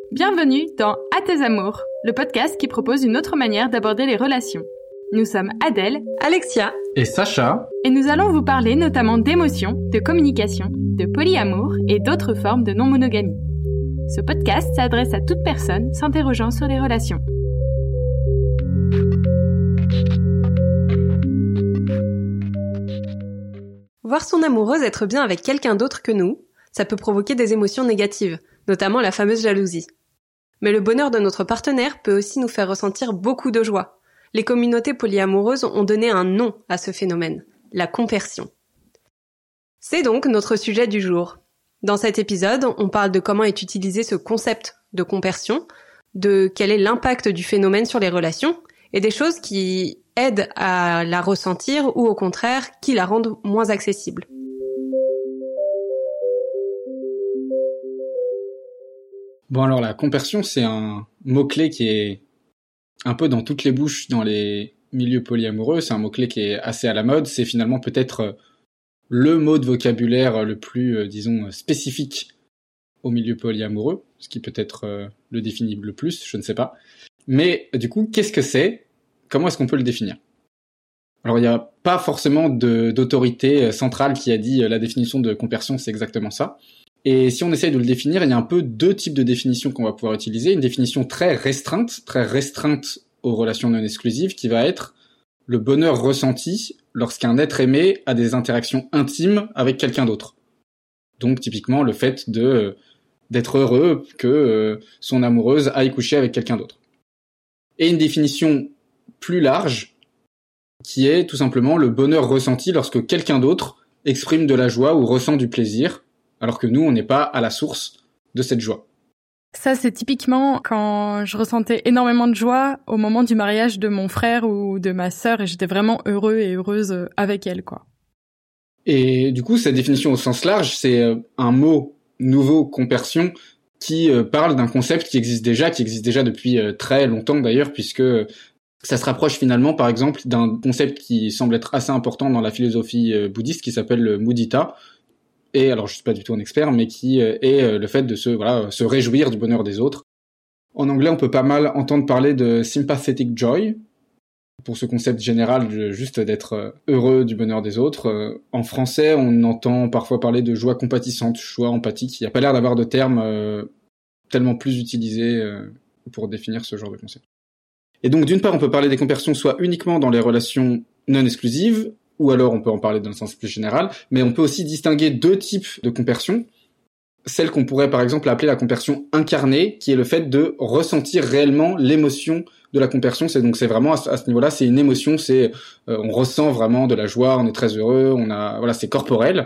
Bienvenue dans À tes amours, le podcast qui propose une autre manière d'aborder les relations. Nous sommes Adèle, Alexia et Sacha, et nous allons vous parler notamment d'émotions, de communication, de polyamour et d'autres formes de non-monogamie. Ce podcast s'adresse à toute personne s'interrogeant sur les relations. Voir son amoureuse être bien avec quelqu'un d'autre que nous, ça peut provoquer des émotions négatives, notamment la fameuse jalousie. Mais le bonheur de notre partenaire peut aussi nous faire ressentir beaucoup de joie. Les communautés polyamoureuses ont donné un nom à ce phénomène, la compersion. C'est donc notre sujet du jour. Dans cet épisode, on parle de comment est utilisé ce concept de compersion, de quel est l'impact du phénomène sur les relations, et des choses qui aident à la ressentir ou au contraire qui la rendent moins accessible. Bon alors la compersion, c'est un mot-clé qui est un peu dans toutes les bouches dans les milieux polyamoureux, c'est un mot-clé qui est assez à la mode, c'est finalement peut-être le mot de vocabulaire le plus, spécifique au milieu polyamoureux, ce qui peut-être le définit le plus, je ne sais pas. Mais du coup, qu'est-ce que c'est ? Comment est-ce qu'on peut le définir ? Alors il n'y a pas forcément d'autorité centrale qui a dit la définition de compersion, c'est exactement ça. Et si on essaye de le définir, il y a un peu deux types de définitions qu'on va pouvoir utiliser. Une définition très restreinte aux relations non exclusives, qui va être le bonheur ressenti lorsqu'un être aimé a des interactions intimes avec quelqu'un d'autre. Donc typiquement le fait d'être heureux que son amoureuse aille coucher avec quelqu'un d'autre. Et une définition plus large, qui est tout simplement le bonheur ressenti lorsque quelqu'un d'autre exprime de la joie ou ressent du plaisir, alors que nous, on n'est pas à la source de cette joie. Ça, c'est typiquement quand je ressentais énormément de joie au moment du mariage de mon frère ou de ma sœur, et j'étais vraiment heureux et heureuse avec elle, quoi. Et du coup, cette définition au sens large, c'est un mot nouveau, compersion, qui parle d'un concept qui existe déjà depuis très longtemps d'ailleurs, puisque ça se rapproche finalement, par exemple, d'un concept qui semble être assez important dans la philosophie bouddhiste, qui s'appelle le mudita. Et alors je suis pas du tout un expert, mais qui est le fait de se réjouir du bonheur des autres. En anglais, on peut pas mal entendre parler de sympathetic joy, pour ce concept général juste d'être heureux du bonheur des autres. En français, on entend parfois parler de joie compatissante, joie empathique. Il n'y a pas l'air d'avoir de termes tellement plus utilisés pour définir ce genre de concept. Et donc d'une part, on peut parler des compersions soit uniquement dans les relations non exclusives, ou alors on peut en parler dans le sens plus général, mais on peut aussi distinguer deux types de compersion. Celle qu'on pourrait par exemple appeler la compersion incarnée, qui est le fait de ressentir réellement l'émotion de la compersion. C'est vraiment à ce niveau-là, c'est une émotion, on ressent vraiment de la joie, on est très heureux, c'est corporel.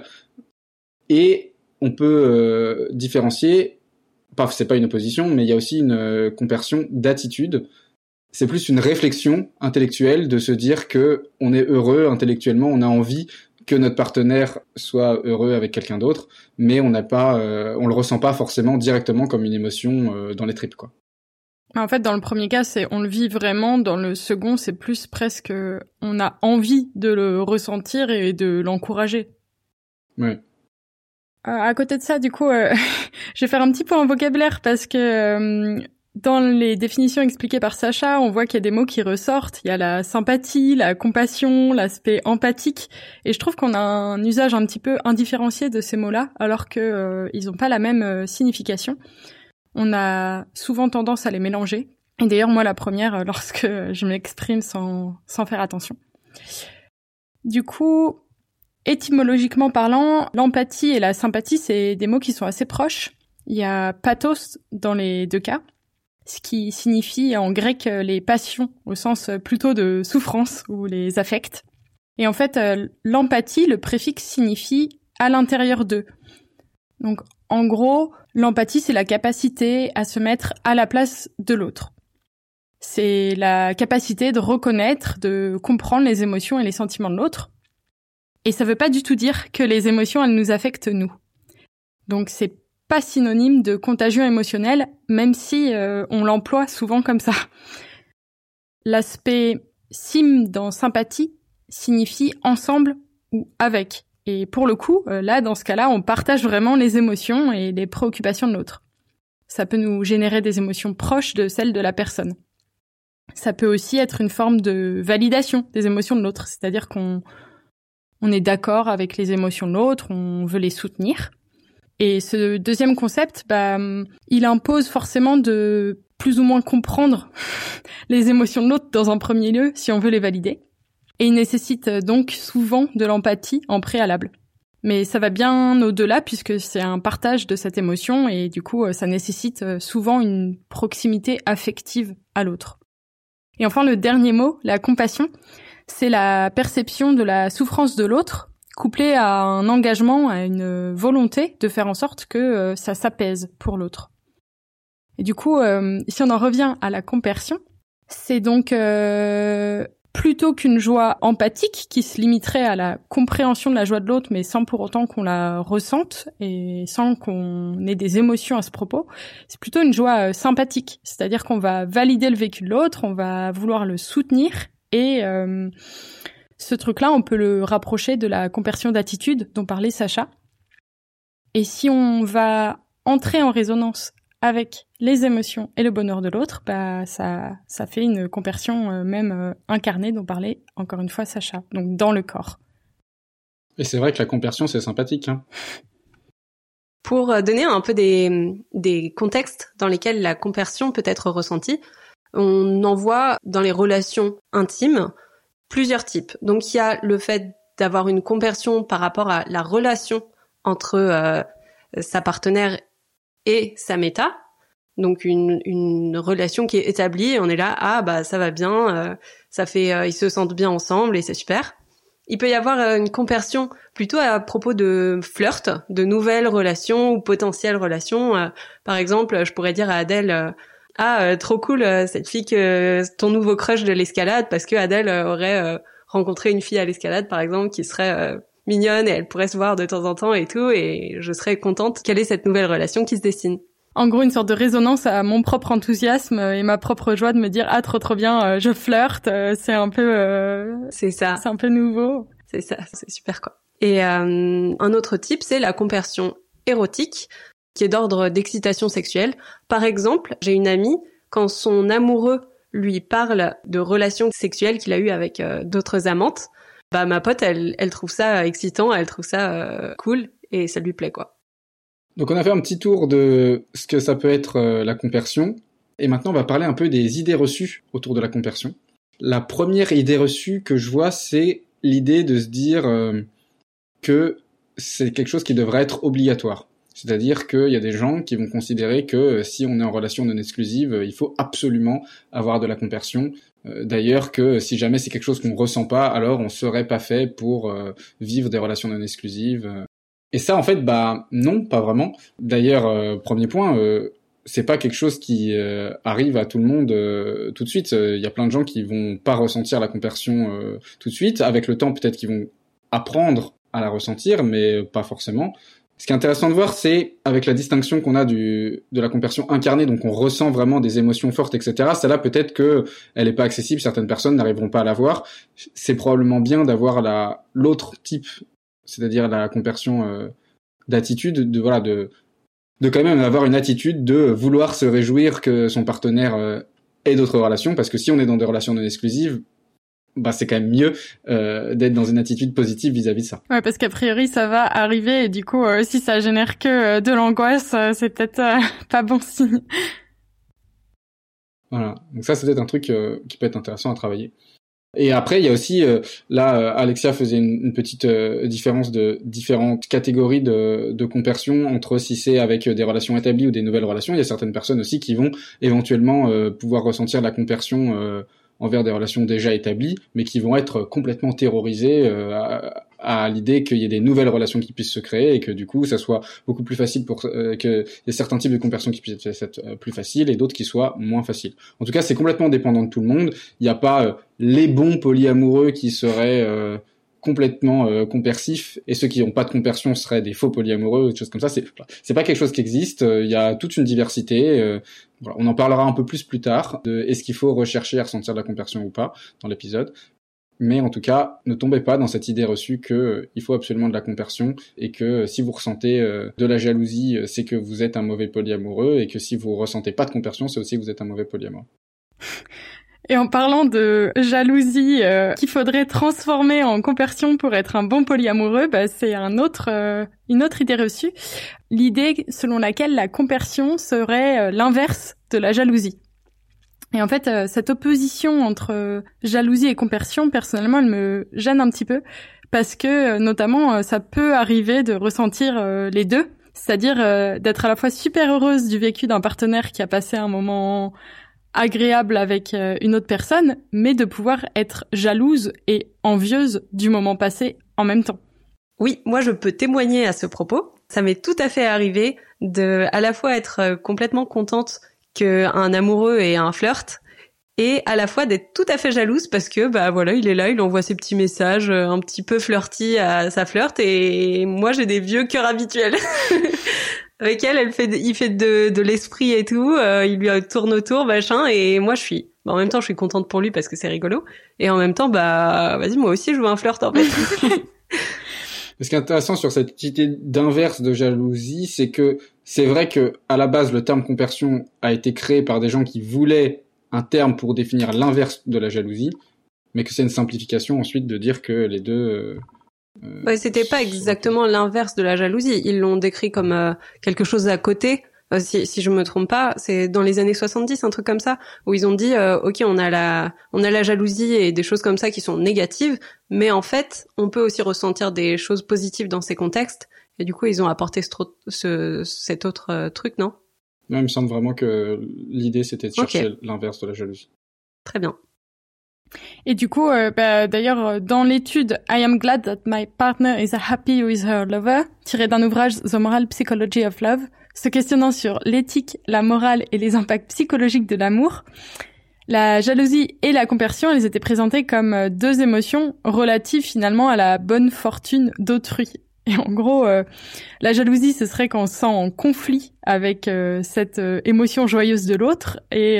Et on peut différencier, c'est pas une opposition, mais il y a aussi une compersion d'attitude. C'est plus une réflexion intellectuelle de se dire que on est heureux intellectuellement, on a envie que notre partenaire soit heureux avec quelqu'un d'autre, mais on le ressent pas forcément directement comme une émotion dans les tripes, quoi. En fait, dans le premier cas, on le vit vraiment. Dans le second, c'est plus presque on a envie de le ressentir et de l'encourager. Ouais. À côté de ça, du coup, je vais faire un petit point en vocabulaire parce que dans les définitions expliquées par Sacha, on voit qu'il y a des mots qui ressortent. Il y a la sympathie, la compassion, l'aspect empathique. Et je trouve qu'on a un usage un petit peu indifférencié de ces mots-là, alors que ils n'ont pas la même signification. On a souvent tendance à les mélanger. Et d'ailleurs, moi, la première, lorsque je m'exprime sans faire attention. Du coup, étymologiquement parlant, l'empathie et la sympathie, c'est des mots qui sont assez proches. Il y a pathos dans les deux cas, ce qui signifie en grec les passions, au sens plutôt de souffrance ou les affects. Et en fait, l'empathie, le préfixe signifie à l'intérieur d'eux. Donc, en gros, l'empathie, c'est la capacité à se mettre à la place de l'autre. C'est la capacité de reconnaître, de comprendre les émotions et les sentiments de l'autre. Et ça veut pas du tout dire que les émotions, elles nous affectent nous. Donc, c'est pas synonyme de contagion émotionnelle, même si on l'emploie souvent comme ça. L'aspect sim dans sympathie signifie ensemble ou avec. Et pour le coup, là, dans ce cas-là, on partage vraiment les émotions et les préoccupations de l'autre. Ça peut nous générer des émotions proches de celles de la personne. Ça peut aussi être une forme de validation des émotions de l'autre, c'est-à-dire qu'on est d'accord avec les émotions de l'autre, on veut les soutenir. Et ce deuxième concept, il impose forcément de plus ou moins comprendre les émotions de l'autre dans un premier lieu, si on veut les valider. Et il nécessite donc souvent de l'empathie en préalable. Mais ça va bien au-delà puisque c'est un partage de cette émotion et du coup, ça nécessite souvent une proximité affective à l'autre. Et enfin, le dernier mot, la compassion, c'est la perception de la souffrance de l'autre, couplée à un engagement, à une volonté de faire en sorte que ça s'apaise pour l'autre. Et du coup, si on en revient à la compersion, c'est donc plutôt qu'une joie empathique qui se limiterait à la compréhension de la joie de l'autre, mais sans pour autant qu'on la ressente et sans qu'on ait des émotions à ce propos, c'est plutôt une joie sympathique. C'est-à-dire qu'on va valider le vécu de l'autre, on va vouloir le soutenir et ce truc-là, on peut le rapprocher de la compersion d'attitude dont parlait Sacha. Et si on va entrer en résonance avec les émotions et le bonheur de l'autre, ça fait une compersion même incarnée dont parlait encore une fois Sacha, donc dans le corps. Et c'est vrai que la compersion, c'est sympathique. Pour donner un peu des contextes dans lesquels la compersion peut être ressentie, on en voit dans les relations intimes plusieurs types. Donc il y a le fait d'avoir une compersion par rapport à la relation entre sa partenaire et sa méta, donc une relation qui est établie, on est là, ça va bien, ils se sentent bien ensemble et c'est super. Il peut y avoir une compersion plutôt à propos de flirt, de nouvelles relations ou potentielles relations. Par exemple, je pourrais dire à Adèle, trop cool cette fille ton nouveau crush de l'escalade, parce que Adèle aurait rencontré une fille à l'escalade par exemple qui serait mignonne et elle pourrait se voir de temps en temps et tout, et je serais contente qu'elle ait cette nouvelle relation qui se dessine. En gros, une sorte de résonance à mon propre enthousiasme et ma propre joie de me dire trop bien, je flirte, c'est un peu c'est ça. C'est un peu nouveau. C'est ça, c'est super quoi. Et un autre type, c'est la compersion érotique qui est d'ordre d'excitation sexuelle. Par exemple, j'ai une amie, quand son amoureux lui parle de relations sexuelles qu'il a eues avec d'autres amantes, ma pote, elle trouve ça excitant, elle trouve ça cool et ça lui plaît quoi. Donc on a fait un petit tour de ce que ça peut être la compersion, et maintenant on va parler un peu des idées reçues autour de la compersion. La première idée reçue que je vois, c'est l'idée de se dire que c'est quelque chose qui devrait être obligatoire. C'est-à-dire qu'il y a des gens qui vont considérer que si on est en relation non exclusive, il faut absolument avoir de la compersion. D'ailleurs, que si jamais c'est quelque chose qu'on ressent pas, alors on serait pas fait pour vivre des relations non exclusives. Et ça, en fait, non, pas vraiment. D'ailleurs, premier point, c'est pas quelque chose qui arrive à tout le monde tout de suite. Il y a plein de gens qui vont pas ressentir la compersion tout de suite. Avec le temps, peut-être qu'ils vont apprendre à la ressentir, mais pas forcément. Ce qui est intéressant de voir, c'est avec la distinction qu'on a de la compersion incarnée, donc on ressent vraiment des émotions fortes, etc. Celle-là, peut-être que elle est pas accessible, certaines personnes n'arriveront pas à la voir. C'est probablement bien d'avoir l'autre type, c'est-à-dire la compersion d'attitude, de quand même avoir une attitude de vouloir se réjouir que son partenaire ait d'autres relations, parce que si on est dans des relations non exclusives, c'est quand même mieux d'être dans une attitude positive vis-à-vis de ça. Ouais, parce qu'a priori ça va arriver et du coup si ça génère que de l'angoisse, c'est peut-être pas bon signe. Voilà, donc ça c'est peut-être un truc qui peut être intéressant à travailler. Et après il y a aussi Alexia faisait une petite différence de différentes catégories de compersion entre si c'est avec des relations établies ou des nouvelles relations. Il y a certaines personnes aussi qui vont éventuellement pouvoir ressentir la compersion envers des relations déjà établies, mais qui vont être complètement terrorisés à l'idée qu'il y ait des nouvelles relations qui puissent se créer et que du coup ça soit beaucoup plus facile que y ait certains types de compersion qui puissent être plus faciles et d'autres qui soient moins faciles. En tout cas, c'est complètement dépendant de tout le monde. Il n'y a pas les bons polyamoureux qui seraient complètement compersifs et ceux qui n'ont pas de compersion seraient des faux polyamoureux, des choses comme ça. C'est pas quelque chose qui existe. Il y a toute une diversité. Voilà, on en parlera un peu plus tard de est-ce qu'il faut rechercher à ressentir de la compersion ou pas dans l'épisode. Mais en tout cas, ne tombez pas dans cette idée reçue que il faut absolument de la compersion et que si vous ressentez de la jalousie, c'est que vous êtes un mauvais polyamoureux et que si vous ressentez pas de compersion, c'est aussi que vous êtes un mauvais polyamoureux. Et en parlant de jalousie qu'il faudrait transformer en compersion pour être un bon polyamoureux, c'est une autre idée reçue. L'idée selon laquelle la compersion serait l'inverse de la jalousie. Et en fait, cette opposition entre jalousie et compersion, personnellement, elle me gêne un petit peu parce que, notamment, ça peut arriver de ressentir les deux, c'est-à-dire d'être à la fois super heureuse du vécu d'un partenaire qui a passé un moment agréable avec une autre personne, mais de pouvoir être jalouse et envieuse du moment passé en même temps. Oui, moi je peux témoigner à ce propos. Ça m'est tout à fait arrivé de à la fois être complètement contente qu'un amoureux ait un flirt et à la fois d'être tout à fait jalouse parce que voilà, il est là, il envoie ses petits messages un petit peu flirty à sa flirte et moi j'ai des vieux cœurs habituels. Avec elle, il fait de l'esprit et tout, il lui tourne autour, machin, et moi en même temps je suis contente pour lui parce que c'est rigolo, et en même temps vas-y moi aussi je veux un flirt en fait. Ce qui est intéressant sur cette idée d'inverse de jalousie, c'est que c'est vrai que à la base le terme compersion a été créé par des gens qui voulaient un terme pour définir l'inverse de la jalousie, mais que c'est une simplification ensuite de dire que les deux c'était pas exactement l'inverse de la jalousie. Ils l'ont décrit comme quelque chose à côté. Si je me trompe pas, c'est dans les années 70, un truc comme ça, où ils ont dit OK, on a la jalousie et des choses comme ça qui sont négatives, mais en fait, on peut aussi ressentir des choses positives dans ces contextes. Et du coup, ils ont apporté cet autre truc, non ? Non, il me semble vraiment que l'idée c'était de chercher l'inverse de la jalousie. Très bien. Et du coup, d'ailleurs, dans l'étude I am glad that my partner is happy with her lover, tiré d'un ouvrage The Moral Psychology of Love, se questionnant sur l'éthique, la morale et les impacts psychologiques de l'amour, la jalousie et la compersion, elles étaient présentées comme deux émotions relatives finalement à la bonne fortune d'autrui. Et en gros, la jalousie, ce serait quand on se sent en conflit avec cette émotion joyeuse de l'autre, et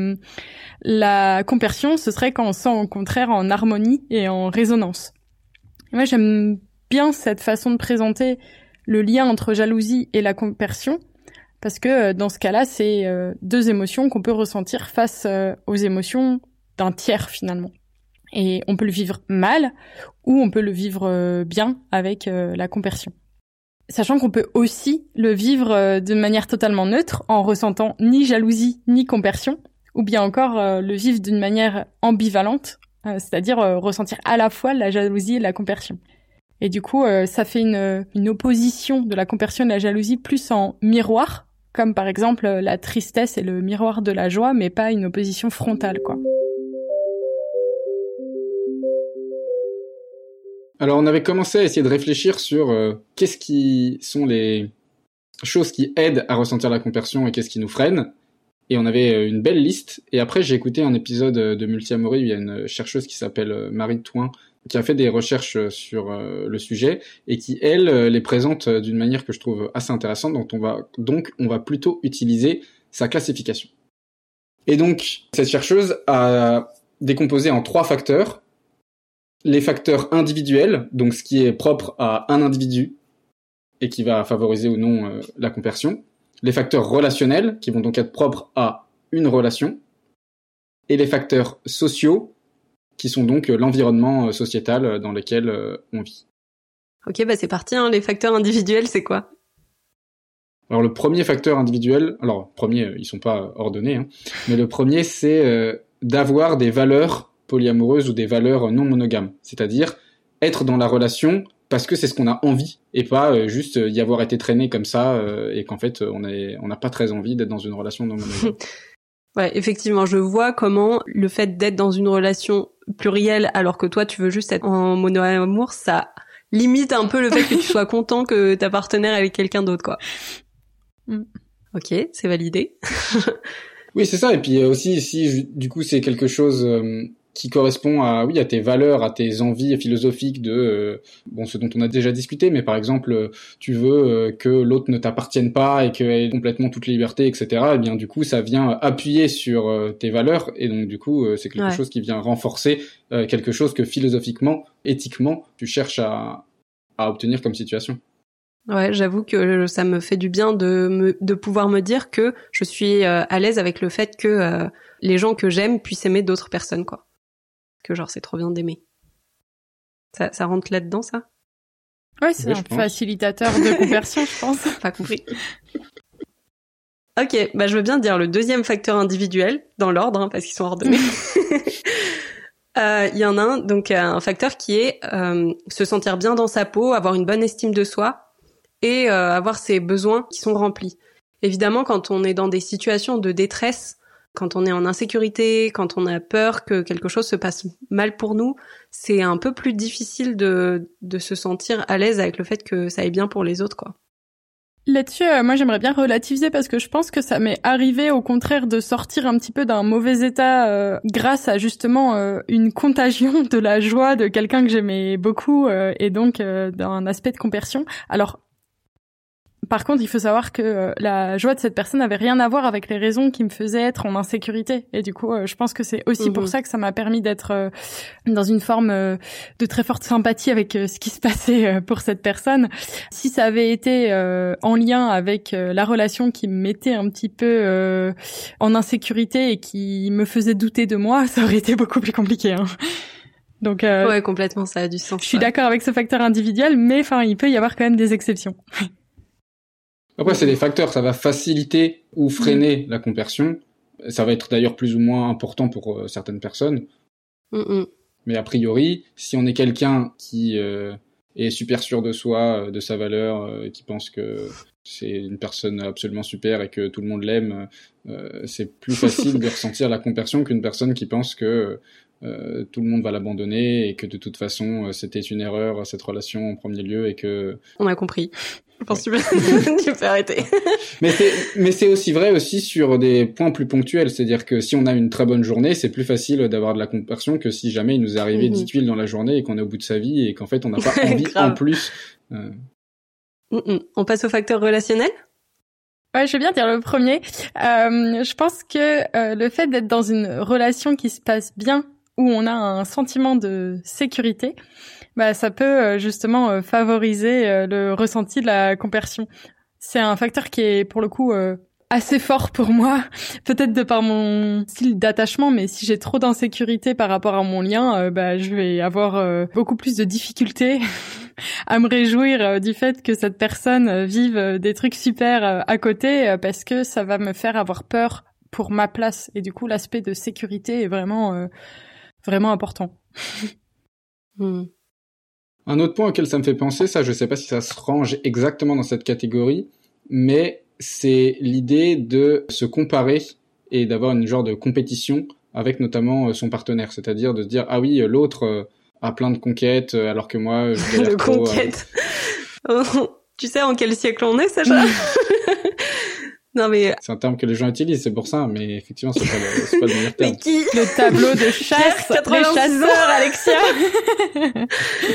la compersion, ce serait quand on se sent au contraire en harmonie et en résonance. Et moi, j'aime bien cette façon de présenter le lien entre jalousie et la compersion, parce que dans ce cas-là, c'est deux émotions qu'on peut ressentir face aux émotions d'un tiers finalement. Et on peut le vivre mal ou on peut le vivre bien avec la compersion. Sachant qu'on peut aussi le vivre de manière totalement neutre en ressentant ni jalousie ni compersion, ou bien encore le vivre d'une manière ambivalente, c'est-à-dire ressentir à la fois la jalousie et la compersion. Et du coup, ça fait une opposition de la compersion et de la jalousie plus en miroir, comme par exemple la tristesse est le miroir de la joie, mais pas une opposition frontale, quoi. Alors on avait commencé à essayer de réfléchir sur qu'est-ce qui sont les choses qui aident à ressentir la compersion et qu'est-ce qui nous freine. Et on avait une belle liste. Et après j'ai écouté un épisode de Multiamorie où il y a une chercheuse qui s'appelle Marie Touin qui a fait des recherches sur le sujet et qui, elle, les présente d'une manière que je trouve assez intéressante, donc on va plutôt utiliser sa classification. Et donc, cette chercheuse a décomposé en 3 facteurs. Les facteurs individuels, donc ce qui est propre à un individu et qui va favoriser ou non la compersion. Les facteurs relationnels, qui vont donc être propres à une relation. Et les facteurs sociaux, qui sont donc l'environnement sociétal dans lequel on vit. Ok, c'est parti, les facteurs individuels, c'est quoi ? Alors le premier facteur individuel, ils sont pas ordonnés, mais le premier c'est d'avoir des valeurs polyamoureuses ou des valeurs non monogames, c'est-à-dire être dans la relation parce que c'est ce qu'on a envie et pas juste y avoir été traîné comme ça et qu'en fait on n'a pas très envie d'être dans une relation non monogame. Ouais, effectivement, je vois comment le fait d'être dans une relation plurielle alors que toi tu veux juste être en monoamour, ça limite un peu le fait que tu sois content que ta partenaire est avec quelqu'un d'autre, quoi. Ok, c'est validé. Oui, c'est ça. Et puis aussi, si du coup c'est quelque chose qui correspond à tes valeurs, à tes envies philosophiques de ce dont on a déjà discuté, mais par exemple tu veux que l'autre ne t'appartienne pas et qu'elle ait complètement toute liberté, etc. Et bien du coup ça vient appuyer sur tes valeurs, et donc du coup c'est quelque chose qui vient renforcer quelque chose que philosophiquement, éthiquement tu cherches à obtenir comme situation. Ouais, j'avoue que ça me fait du bien de pouvoir me dire que je suis à l'aise avec le fait que les gens que j'aime puissent aimer d'autres personnes, quoi. Que genre c'est trop bien d'aimer. Ça rentre là-dedans, ça? Ouais, c'est un facilitateur de conversion, je pense. Pas compris. Ok, je veux bien dire le deuxième facteur individuel, dans l'ordre, parce qu'ils sont ordonnés. Il y en a un, donc un facteur qui est se sentir bien dans sa peau, avoir une bonne estime de soi et avoir ses besoins qui sont remplis. Évidemment, quand on est dans des situations de détresse, quand on est en insécurité, quand on a peur que quelque chose se passe mal pour nous, c'est un peu plus difficile de se sentir à l'aise avec le fait que ça aille bien pour les autres, quoi. Là-dessus, moi j'aimerais bien relativiser parce que je pense que ça m'est arrivé au contraire de sortir un petit peu d'un mauvais état grâce à justement une contagion de la joie de quelqu'un que j'aimais beaucoup et donc d'un aspect de compersion. Alors par contre, il faut savoir que la joie de cette personne n'avait rien à voir avec les raisons qui me faisaient être en insécurité. Et du coup, je pense que c'est aussi pour ça que ça m'a permis d'être dans une forme de très forte sympathie avec ce qui se passait pour cette personne. Si ça avait été en lien avec la relation qui me mettait un petit peu en insécurité et qui me faisait douter de moi, ça aurait été beaucoup plus compliqué, hein. Donc, ouais, complètement, ça a du sens. Je suis d'accord avec ce facteur individuel, mais il peut y avoir quand même des exceptions. Après, c'est des facteurs, ça va faciliter ou freiner la compersion. Ça va être d'ailleurs plus ou moins important pour certaines personnes. Mais a priori, si on est quelqu'un qui est super sûr de soi, de sa valeur, qui pense que c'est une personne absolument super et que tout le monde l'aime, c'est plus facile de ressentir la compersion qu'une personne qui pense que tout le monde va l'abandonner et que de toute façon c'était une erreur cette relation en premier lieu et que... On a compris. Je pense que tu peux arrêter. Mais c'est aussi vrai aussi sur des points plus ponctuels, c'est-à-dire que si on a une très bonne journée, c'est plus facile d'avoir de la compersion que si jamais il nous est arrivé 10 tuiles dans la journée et qu'on est au bout de sa vie et qu'en fait on n'a pas envie en plus. On passe au facteur relationnel ? Ouais, je vais bien dire le premier. Je pense que le fait d'être dans une relation qui se passe bien, où on a un sentiment de sécurité, ça peut justement favoriser le ressenti de la compersion. C'est un facteur qui est pour le coup assez fort pour moi, peut-être de par mon style d'attachement, mais si j'ai trop d'insécurité par rapport à mon lien, je vais avoir beaucoup plus de difficultés à me réjouir du fait que cette personne vive des trucs super à côté, parce que ça va me faire avoir peur pour ma place. Et du coup, l'aspect de sécurité est vraiment important. Un autre point auquel ça me fait penser, ça je sais pas si ça se range exactement dans cette catégorie, mais c'est l'idée de se comparer et d'avoir une genre de compétition avec notamment son partenaire, c'est-à-dire de se dire ah oui l'autre a plein de conquêtes alors que moi je galère trop. Conquête. Tu sais en quel siècle on est, Sacha? Non mais c'est un terme que les gens utilisent, c'est pour ça, mais effectivement c'est pas le meilleur terme. Mais qui? Le tableau de chasse, les chasseurs, Alexia.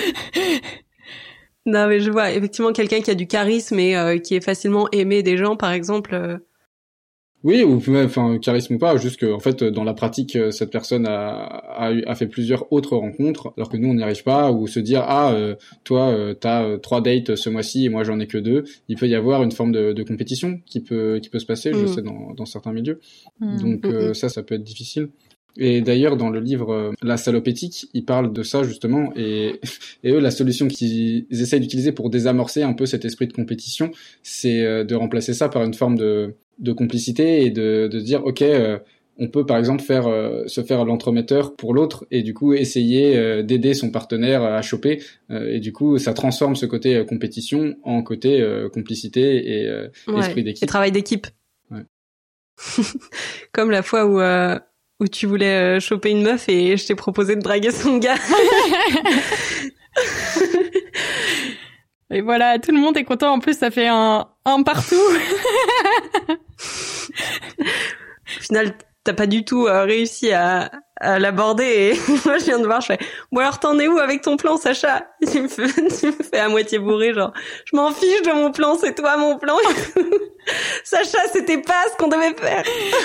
Non mais je vois effectivement quelqu'un qui a du charisme et qui est facilement aimé des gens, par exemple. Oui, ou charisme ou pas, juste que en fait dans la pratique cette personne a fait plusieurs autres rencontres alors que nous on n'y arrive pas, ou se dire toi t'as 3 dates ce mois-ci et moi j'en ai que 2. Il peut y avoir une forme de compétition qui peut se passer, je sais dans certains milieux. Donc ça peut être difficile. Et d'ailleurs dans le livre La salopétique, ils parlent de ça justement, et eux la solution qu'ils essayent d'utiliser pour désamorcer un peu cet esprit de compétition, c'est de remplacer ça par une forme de complicité et de dire ok on peut par exemple se faire l'entremetteur pour l'autre et du coup essayer d'aider son partenaire à choper et du coup ça transforme ce côté compétition en côté complicité et esprit d'équipe et travail d'équipe. Ouais. Comme la fois où tu voulais choper une meuf et je t'ai proposé de draguer son gars. Et voilà, tout le monde est content. En plus, ça fait un partout. Au final, t'as pas du tout réussi à à l'aborder et moi je viens de voir, je fais bon alors t'en es où avec ton plan Sacha? Tu me fais à moitié bourré genre je m'en fiche de mon plan, c'est toi mon plan. Sacha, c'était pas ce qu'on devait faire.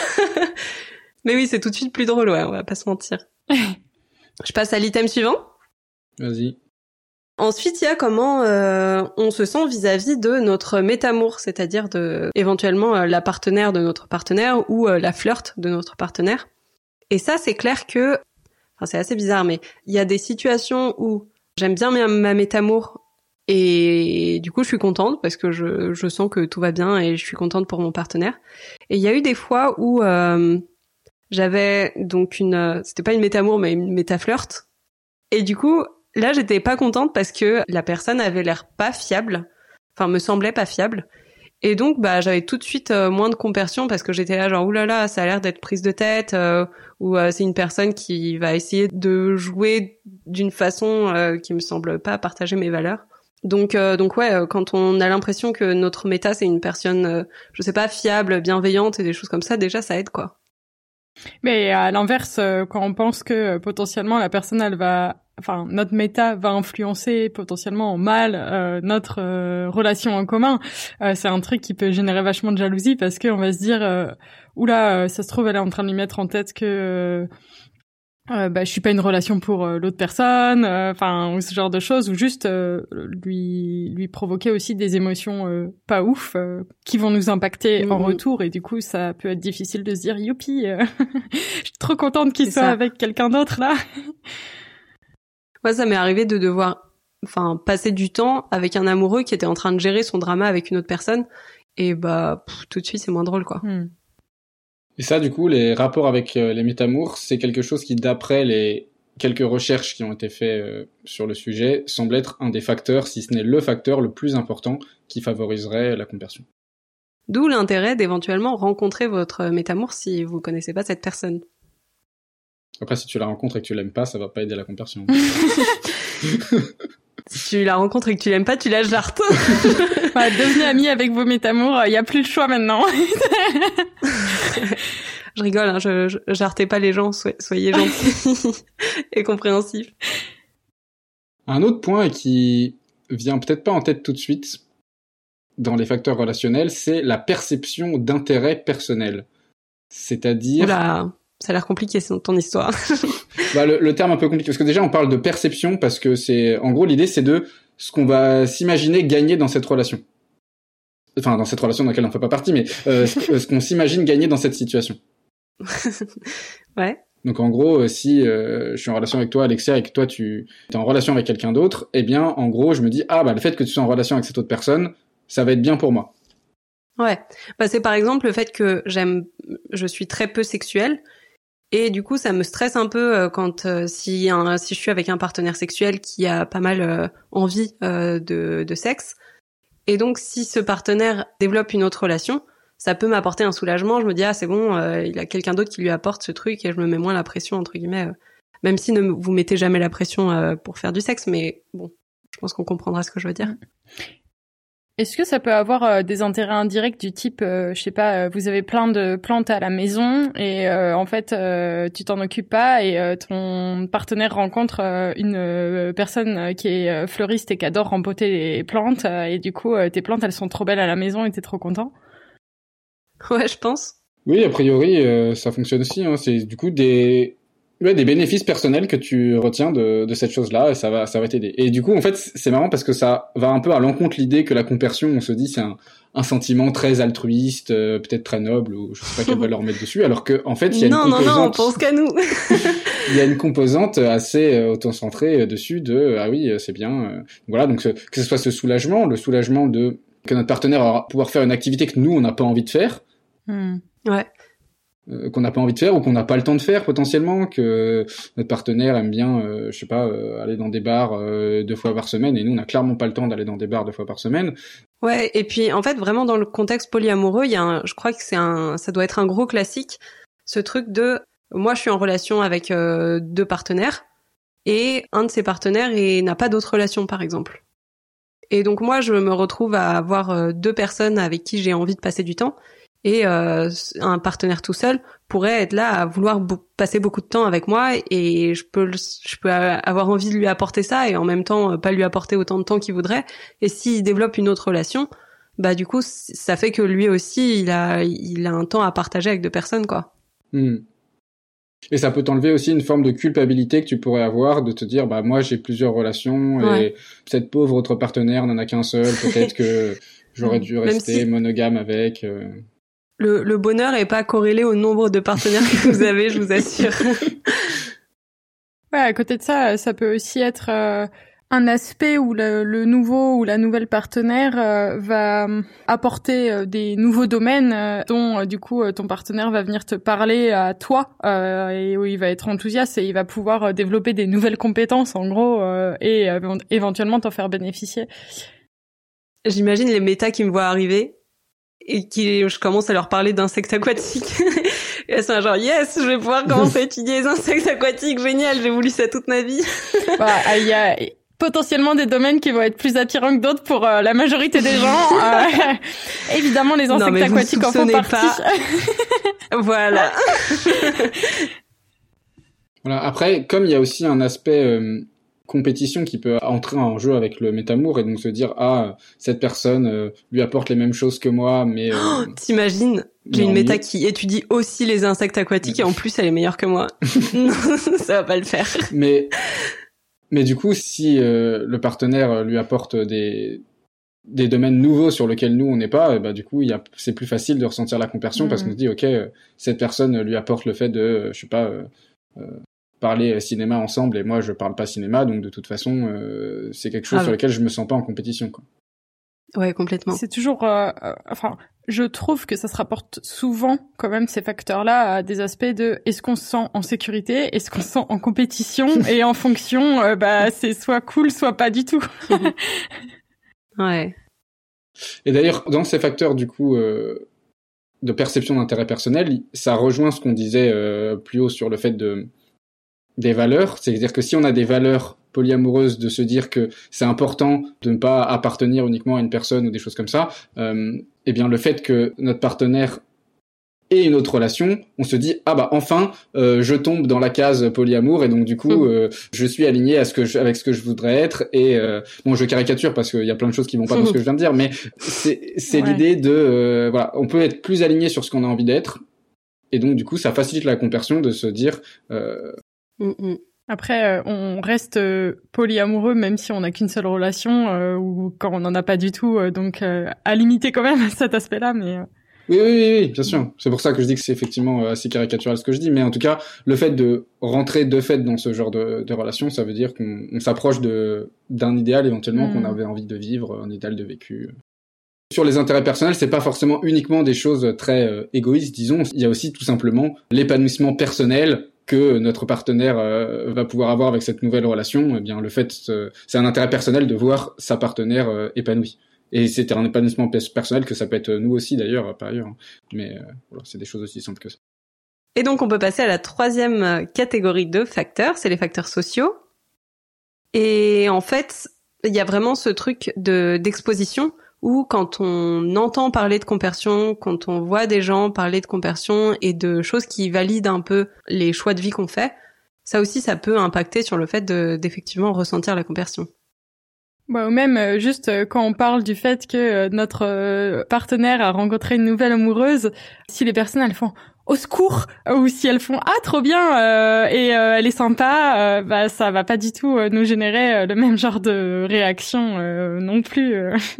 Mais oui, c'est tout de suite plus drôle, ouais, on va pas se mentir. Je passe à l'item suivant. Vas-y. Ensuite, il y a comment on se sent vis-à-vis de notre métamour, c'est-à-dire de éventuellement la partenaire de notre partenaire ou la flirt de notre partenaire. Et ça, c'est clair que, enfin, c'est assez bizarre, mais il y a des situations où j'aime bien ma métamour et du coup, je suis contente parce que je sens que tout va bien et je suis contente pour mon partenaire. Et il y a eu des fois où j'avais donc c'était pas une métamour mais une métaflirt. Et du coup, là, j'étais pas contente parce que la personne avait l'air pas fiable, enfin me semblait pas fiable. Et donc, j'avais tout de suite moins de compersion parce que j'étais là genre oulala, ça a l'air d'être prise de tête ou c'est une personne qui va essayer de jouer d'une façon qui me semble pas partager mes valeurs. Donc ouais, quand on a l'impression que notre méta c'est une personne, je sais pas, fiable, bienveillante et des choses comme ça, déjà ça aide quoi. Mais à l'inverse, quand on pense que potentiellement la personne, notre méta va influencer potentiellement en mal notre relation en commun, c'est un truc qui peut générer vachement de jalousie parce qu'on va se dire, oula, ça se trouve elle est en train de lui mettre en tête que je suis pas une relation pour l'autre personne, ou ce genre de choses, ou juste lui provoquer aussi des émotions pas ouf qui vont nous impacter en retour, et du coup ça peut être difficile de se dire youpi, je suis trop contente qu'il soit avec quelqu'un d'autre là. Ouais, ça m'est arrivé de devoir passer du temps avec un amoureux qui était en train de gérer son drama avec une autre personne, et tout de suite c'est moins drôle quoi. Et ça, du coup, les rapports avec les métamours, c'est quelque chose qui, d'après les quelques recherches qui ont été faites sur le sujet, semble être un des facteurs, si ce n'est le facteur le plus important qui favoriserait la compersion. D'où l'intérêt d'éventuellement rencontrer votre métamour si vous connaissez pas cette personne. Après, si tu la rencontres et que tu l'aimes pas, ça va pas aider la compersion. Si tu la rencontres et que tu l'aimes pas, tu la jartes. Devenez amis avec vos métamours, il y a plus de choix maintenant. Je rigole, hein, je jartais pas les gens, soyez gentils et compréhensifs. Un autre point qui vient peut-être pas en tête tout de suite dans les facteurs relationnels, c'est la perception d'intérêt personnel. C'est-à-dire... Oula, ça a l'air compliqué ton histoire. Le terme un peu compliqué, parce que déjà on parle de perception, parce que c'est... En gros, l'idée c'est de ce qu'on va s'imaginer gagner dans cette relation. Enfin, dans cette relation dans laquelle on fait pas partie, mais ce qu'on s'imagine gagner dans cette situation. Ouais. Donc en gros, si je suis en relation avec toi, Alexia, et que toi tu es en relation avec quelqu'un d'autre, eh bien en gros je me dis le fait que tu sois en relation avec cette autre personne, ça va être bien pour moi. Ouais. C'est par exemple le fait que je suis très peu sexuelle et du coup ça me stresse un peu quand si je suis avec un partenaire sexuel qui a pas mal envie de sexe. Et donc, si ce partenaire développe une autre relation, ça peut m'apporter un soulagement. Je me dis, c'est bon, il a quelqu'un d'autre qui lui apporte ce truc et je me mets moins la pression, entre guillemets. Même si vous mettez jamais la pression pour faire du sexe, mais bon, je pense qu'on comprendra ce que je veux dire. Est-ce que ça peut avoir des intérêts indirects du type, je sais pas, vous avez plein de plantes à la maison et en fait tu t'en occupes pas et ton partenaire rencontre une personne qui est fleuriste et qui adore rempoter les plantes et du coup tes plantes elles sont trop belles à la maison et t'es trop content? Ouais, je pense. Oui, a priori ça fonctionne aussi. Hein. C'est du coup des bénéfices personnels que tu retiens de cette chose-là, et ça va t'aider. Et du coup, en fait, c'est marrant parce que ça va un peu à l'encontre l'idée que la compersion, on se dit, c'est un sentiment très altruiste, peut-être très noble, ou je sais pas quelle valeur mettre dessus, alors que en fait, il y a une composante. Non, on pense qu'à nous. Il y a une composante assez auto-centrée dessus de oui, c'est bien. Voilà, donc que ce soit le soulagement de que notre partenaire va pouvoir faire une activité que nous on n'a pas envie de faire. Ouais. Qu'on n'a pas envie de faire ou qu'on n'a pas le temps de faire potentiellement, que notre partenaire aime bien aller dans des bars 2 fois par semaine et nous on n'a clairement pas le temps d'aller dans des bars 2 fois par semaine. Ouais, et puis en fait vraiment dans le contexte polyamoureux, je crois que ça doit être un gros classique, ce truc de moi je suis en relation avec 2 partenaires et un de ces partenaires n'a pas d'autre relation par exemple. Et donc moi je me retrouve à avoir 2 personnes avec qui j'ai envie de passer du temps. Et un partenaire tout seul pourrait être là à vouloir passer beaucoup de temps avec moi, et je peux avoir envie de lui apporter ça et en même temps pas lui apporter autant de temps qu'il voudrait. Et s'il développe une autre relation, bah du coup ça fait que lui aussi il a un temps à partager avec deux personnes, quoi. Et ça peut t'enlever aussi une forme de culpabilité que tu pourrais avoir, de te dire, bah moi j'ai plusieurs relations et cette pauvre autre partenaire n'en a qu'un seul, peut-être que j'aurais dû rester monogame avec. Le bonheur est pas corrélé au nombre de partenaires que vous avez, je vous assure. Ouais, à côté de ça, ça peut aussi être un aspect où le nouveau ou la nouvelle partenaire va apporter des nouveaux domaines dont du coup ton partenaire va venir te parler à toi et où il va être enthousiaste et il va pouvoir développer des nouvelles compétences en gros et éventuellement t'en faire bénéficier. J'imagine les métas qui me voient arriver et je commence à leur parler d'insectes aquatiques. Et c'est un genre, yes, je vais pouvoir commencer à étudier les insectes aquatiques, génial, j'ai voulu ça toute ma vie. Voilà, il y a potentiellement des domaines qui vont être plus attirants que d'autres pour la majorité des gens. Évidemment, les insectes aquatiques en font partie. Voilà. Voilà. Après, comme il y a aussi un aspect compétition qui peut entrer en jeu avec le métamour et donc se dire cette personne lui apporte les mêmes choses que moi, mais t'imagines, j'ai une méta qui étudie aussi les insectes aquatiques et en plus elle est meilleure que moi. Non, ça va pas le faire. Mais du coup, si le partenaire lui apporte des domaines nouveaux sur lesquels nous on n'est pas, bah du coup c'est plus facile de ressentir la compersion parce qu'on se dit ok, cette personne lui apporte le fait de je sais pas parler cinéma ensemble et moi je parle pas cinéma, donc de toute façon c'est quelque chose sur lequel je me sens pas en compétition, quoi. Ouais, complètement. C'est toujours enfin je trouve que ça se rapporte souvent quand même ces facteurs-là à des aspects de est-ce qu'on se sent en sécurité, est-ce qu'on se sent en compétition et en fonction bah c'est soit cool soit pas du tout. Ouais. Et d'ailleurs dans ces facteurs du coup de perception d'intérêt personnel, ça rejoint ce qu'on disait plus haut sur le fait des valeurs, c'est-à-dire que si on a des valeurs polyamoureuses, de se dire que c'est important de ne pas appartenir uniquement à une personne ou des choses comme ça, eh bien le fait que notre partenaire ait une autre relation, on se dit enfin je tombe dans la case polyamour et donc du coup je suis aligné avec ce que je voudrais être et bon je caricature parce qu'il y a plein de choses qui vont pas dans ce que je viens de dire, mais c'est l'idée de voilà, on peut être plus aligné sur ce qu'on a envie d'être et donc du coup ça facilite la conversion de se dire Après, on reste polyamoureux même si on n'a qu'une seule relation ou quand on n'en a pas du tout, donc à limiter quand même cet aspect-là. Mais oui, bien sûr. C'est pour ça que je dis que c'est effectivement assez caricatural ce que je dis, mais en tout cas, le fait de rentrer de fait dans ce genre de relation, ça veut dire qu'on s'approche d'un idéal éventuellement qu'on avait envie de vivre, un idéal de vécu. Sur les intérêts personnels, c'est pas forcément uniquement des choses très égoïstes, disons. Il y a aussi tout simplement l'épanouissement personnel que notre partenaire va pouvoir avoir avec cette nouvelle relation. Eh bien, le fait, c'est un intérêt personnel de voir sa partenaire épanouie. Et c'est un épanouissement personnel que ça peut être nous aussi d'ailleurs, par ailleurs. Mais voilà, c'est des choses aussi simples que ça. Et donc on peut passer à la troisième catégorie de facteurs, c'est les facteurs sociaux. Et en fait, il y a vraiment ce truc d'exposition où quand on entend parler de compersion, quand on voit des gens parler de compersion et de choses qui valident un peu les choix de vie qu'on fait, ça aussi ça peut impacter sur le fait d'effectivement ressentir la compersion. Bah, ou même juste quand on parle du fait que notre partenaire a rencontré une nouvelle amoureuse, si les personnes elles font au secours ou si elles font trop bien et elle est sympa, bah ça va pas du tout nous générer le même genre de réaction non plus.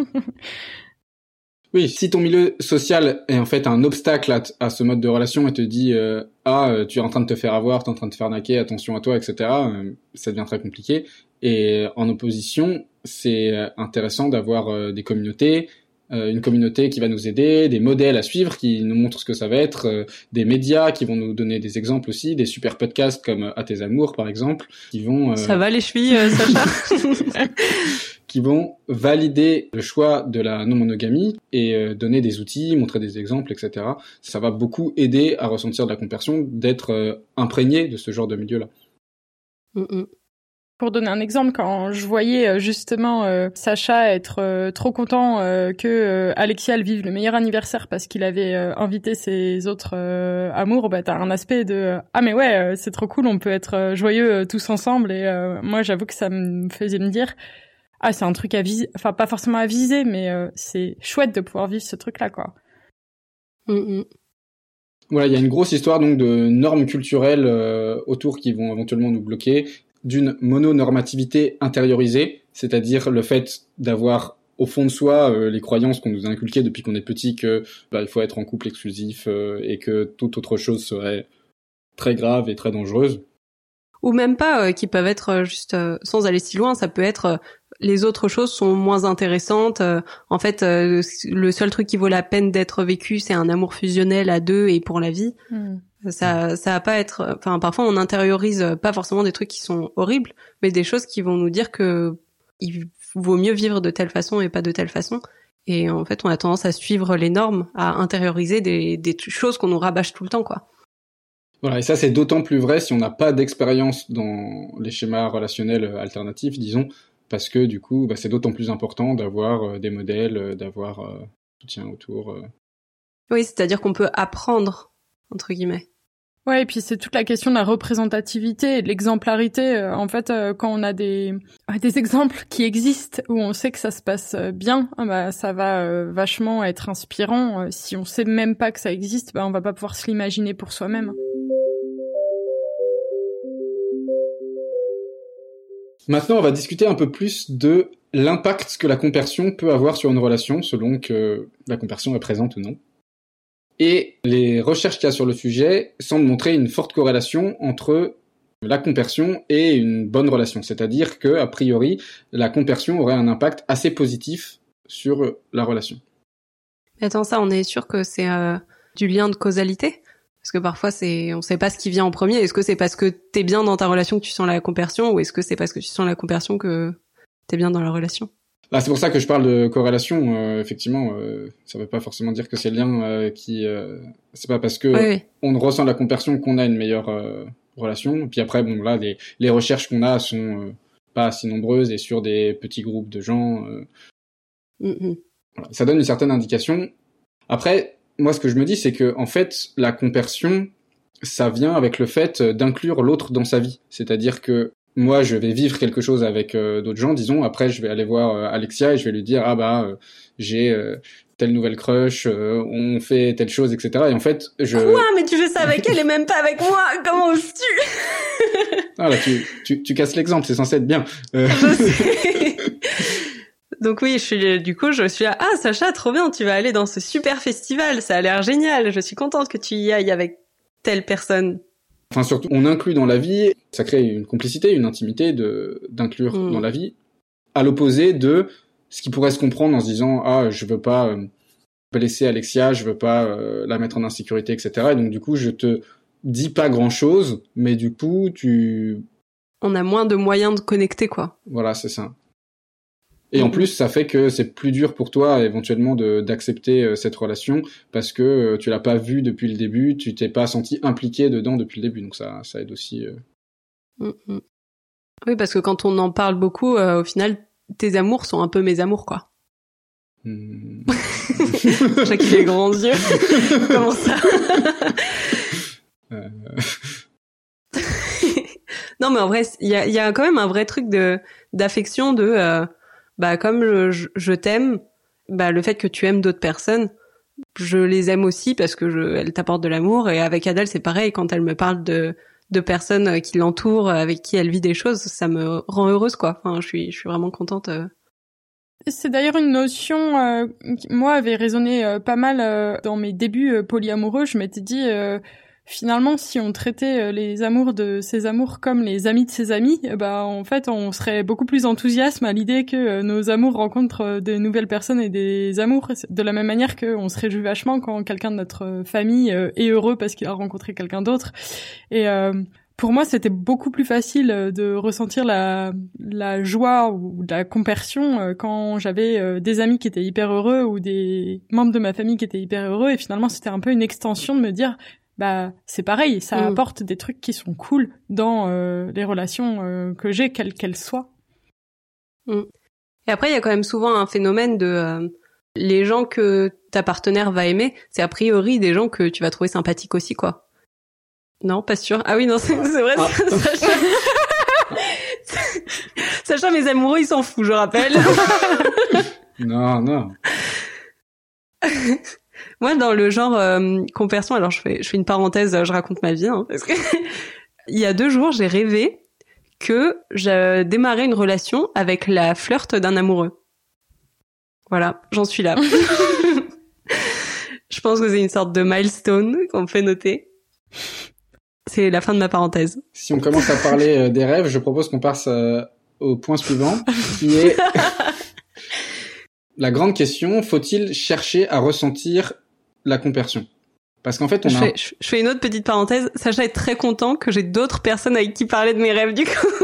Oui, si ton milieu social est en fait un obstacle à ce mode de relation et te dit tu es en train de te faire avoir, tu es en train de te faire naquer, attention à toi, etc., ça devient très compliqué. Et en opposition, c'est intéressant d'avoir des communautés, une communauté qui va nous aider, des modèles à suivre qui nous montrent ce que ça va être, des médias qui vont nous donner des exemples aussi, des super podcasts comme À tes amours par exemple, qui vont... Ça va les chevilles, Sacha? Qui vont valider le choix de la non-monogamie et donner des outils, montrer des exemples, etc. Ça va beaucoup aider à ressentir de la compersion, d'être imprégné de ce genre de milieu-là. Pour donner un exemple, quand je voyais justement Sacha être trop content que Alexia elle vive le meilleur anniversaire parce qu'il avait invité ses autres amours, bah t'as un aspect de ah mais ouais c'est trop cool, on peut être joyeux tous ensemble et moi j'avoue que ça me faisait me dire ah c'est un truc à viser, enfin pas forcément à viser mais c'est chouette de pouvoir vivre ce truc là quoi. Voilà, il y a une grosse histoire donc de normes culturelles autour qui vont éventuellement nous bloquer, d'une mononormativité intériorisée, c'est-à-dire le fait d'avoir au fond de soi les croyances qu'on nous a inculquées depuis qu'on est petit que il faut être en couple exclusif et que toute autre chose serait très grave et très dangereuse. Ou même pas, qui peuvent être juste, sans aller si loin, ça peut être les autres choses sont moins intéressantes. En fait, le seul truc qui vaut la peine d'être vécu, c'est un amour fusionnel à deux et pour la vie. Ça va pas être. Enfin, parfois on intériorise pas forcément des trucs qui sont horribles, mais des choses qui vont nous dire que il vaut mieux vivre de telle façon et pas de telle façon. Et en fait, on a tendance à suivre les normes, à intérioriser des choses qu'on nous rabâche tout le temps, quoi. Voilà, et ça c'est d'autant plus vrai si on n'a pas d'expérience dans les schémas relationnels alternatifs, disons, parce que du coup, c'est d'autant plus important d'avoir des modèles, d'avoir soutien autour. Oui, c'est-à-dire qu'on peut apprendre, entre guillemets. Ouais, et puis c'est toute la question de la représentativité et de l'exemplarité. En fait, quand on a des exemples qui existent où on sait que ça se passe bien, ça va vachement être inspirant. Si on sait même pas que ça existe, on va pas pouvoir se l'imaginer pour soi-même. Maintenant, on va discuter un peu plus de l'impact que la compersion peut avoir sur une relation, selon que la compersion est présente ou non. Et les recherches qu'il y a sur le sujet semblent montrer une forte corrélation entre la compersion et une bonne relation. C'est-à-dire que, a priori, la compersion aurait un impact assez positif sur la relation. Mais attends, ça, on est sûr que c'est du lien de causalité ? Parce que parfois, on sait pas ce qui vient en premier. Est-ce que c'est parce que t'es bien dans ta relation que tu sens la compersion, ou est-ce que c'est parce que tu sens la compersion que t'es bien dans la relation ? C'est pour ça que je parle de corrélation. Effectivement, ça veut pas forcément dire que c'est le lien c'est pas parce que on ressent la compersion qu'on a une meilleure relation. Et puis après, là, les recherches qu'on a sont pas assez nombreuses et sur des petits groupes de gens. Voilà. Ça donne une certaine indication. Après, moi, ce que je me dis, c'est que en fait, la compersion, ça vient avec le fait d'inclure l'autre dans sa vie. C'est-à-dire que moi, je vais vivre quelque chose avec d'autres gens, disons. Après, je vais aller voir Alexia et je vais lui dire j'ai telle nouvelle crush, on fait telle chose, etc. Et en fait, Quoi ? Mais tu fais ça avec elle et même pas avec moi ? Comment oses-tu ? Ah là, tu casses l'exemple. C'est censé être bien. Je sais. Donc oui, je suis là. Ah, Sacha, trop bien, tu vas aller dans ce super festival. Ça a l'air génial. Je suis contente que tu y ailles avec telle personne. Enfin, surtout, on inclut dans la vie, ça crée une complicité, une intimité d'inclure dans la vie, à l'opposé de ce qui pourrait se comprendre en se disant je veux pas blesser Alexia, je veux pas la mettre en insécurité, etc. Et donc du coup, je te dis pas grand chose, mais du coup, on a moins de moyens de connecter, quoi. Voilà, c'est ça. Et en plus, ça fait que c'est plus dur pour toi éventuellement d'accepter cette relation parce que tu l'as pas vue depuis le début, tu t'es pas senti impliqué dedans depuis le début, donc ça aide aussi. Oui, parce que quand on en parle beaucoup, au final, tes amours sont un peu mes amours, quoi. J'ai qui les grands yeux. Comment ça? Non, mais en vrai, il y a quand même un vrai truc d'affection comme je t'aime, le fait que tu aimes d'autres personnes, je les aime aussi parce que elles t'apportent de l'amour. Et avec Adèle, c'est pareil, quand elle me parle de personnes qui l'entourent, avec qui elle vit des choses, ça me rend heureuse, quoi. Enfin, je suis vraiment contente. C'est d'ailleurs une notion qui, moi, avait résonné pas mal dans mes débuts polyamoureux. Je m'étais dit, finalement, si on traitait les amours de ses amours comme les amis de ses amis, en fait, on serait beaucoup plus enthousiaste à l'idée que nos amours rencontrent de nouvelles personnes et des amours. De la même manière qu'on se réjouit vachement quand quelqu'un de notre famille est heureux parce qu'il a rencontré quelqu'un d'autre. Et pour moi, c'était beaucoup plus facile de ressentir la joie ou de la compersion quand j'avais des amis qui étaient hyper heureux ou des membres de ma famille qui étaient hyper heureux. Et finalement, c'était un peu une extension de me dire c'est pareil, ça apporte des trucs qui sont cool dans les relations que j'ai, quelles qu'elles soient. Et après, il y a quand même souvent un phénomène de les gens que ta partenaire va aimer, c'est a priori des gens que tu vas trouver sympathiques aussi, quoi. Non, pas sûr. Ah oui, non, c'est vrai. Sacha, mes amoureux, ils s'en foutent, je rappelle. Non. Moi, dans le genre conversion, alors je fais une parenthèse, je raconte ma vie, parce que il y a 2 jours, j'ai rêvé que je démarrais une relation avec la flirte d'un amoureux. Voilà, j'en suis là. Je pense que c'est une sorte de milestone qu'on me fait noter. C'est la fin de ma parenthèse. Si on commence à parler des rêves, je propose qu'on passe au point suivant, qui est la grande question, faut-il chercher à ressentir la compersion ? Parce qu'en fait, je fais une autre petite parenthèse. Sacha est très content que j'ai d'autres personnes avec qui parler de mes rêves, du coup.